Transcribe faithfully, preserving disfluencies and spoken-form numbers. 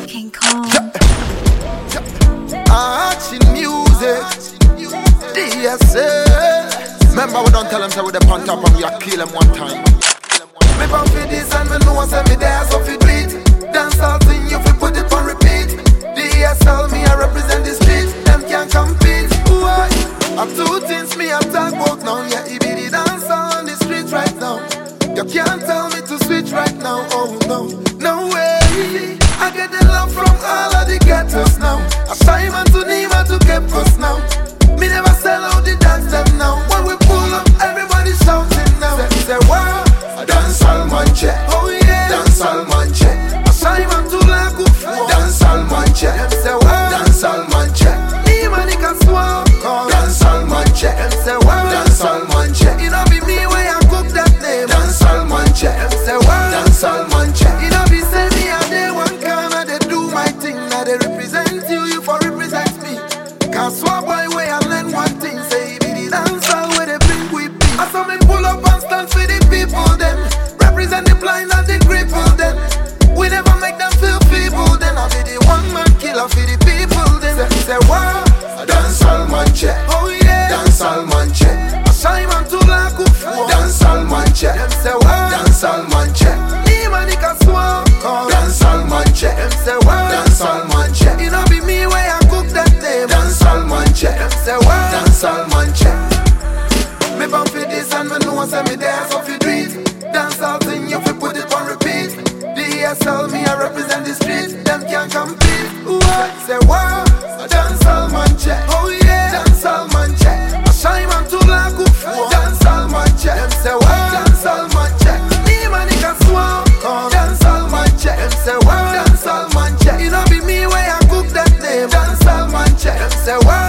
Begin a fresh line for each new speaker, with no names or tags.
King Kong.
Action music, D S A. Remember we don't tell them say we the on top and we a kill them one time. Me bump for this and me know say me there so fi do it. Dance all thing you fi put it on repeat. D S L me I represent the street. Them can't compete. Why? I'm two things me I talk about now. Yeah, it be the dance on the street right now. You can't tell me to switch right now. Oh no, no way. I get the love from all of the ghettos now. I Simon to Nima to Kepos now. Me never sell out the dance them now. When we pull up, everybody shouting now. Say, say wow, dance all man check. Oh yeah, dance all man check. I Simon to Lakufu, dance all man check. Them say wow, dance all man check. Nima Nika swap, dance all man check. Them say wow, dance all man check. It don't be me where I cook that name. Dance all man check. Them say wow, dance all man check. It don't be say me and they one corner they do my thing. Now they represent you, you for represent me. Cause swap boy way I learn one thing. Say be the dancer where they bring we be. I saw me pull up and stand for the people them. Represent the blind and the cripple them. We never make them feel feeble. Then I be the one man killer for the people them. Say, say wow, dance all man check. Oh yeah, dance all man check. I Simon to Lakufu, dance all man check. Them say wow, dance all man check. Nima Nika swap, dance all man check. Them say wow, dance all man check. It don't be me where I cook that name. Dance all man check. Them say wow, dance all man check. Me bump for this and me know say me there so fi do it. Dance all thing you fi put it on repeat. D S L me I represent the street. Them can't compete. What? Say wow, dance all man check. Oh yeah, dance all man check. I Simon to Lakufu, dance all man check. Them say wow, dance all man check. Nima Nika swap, dance all man check. Them say wow, dance all man check. It don't be me where I cook that name. Dance all man check. Them say wow.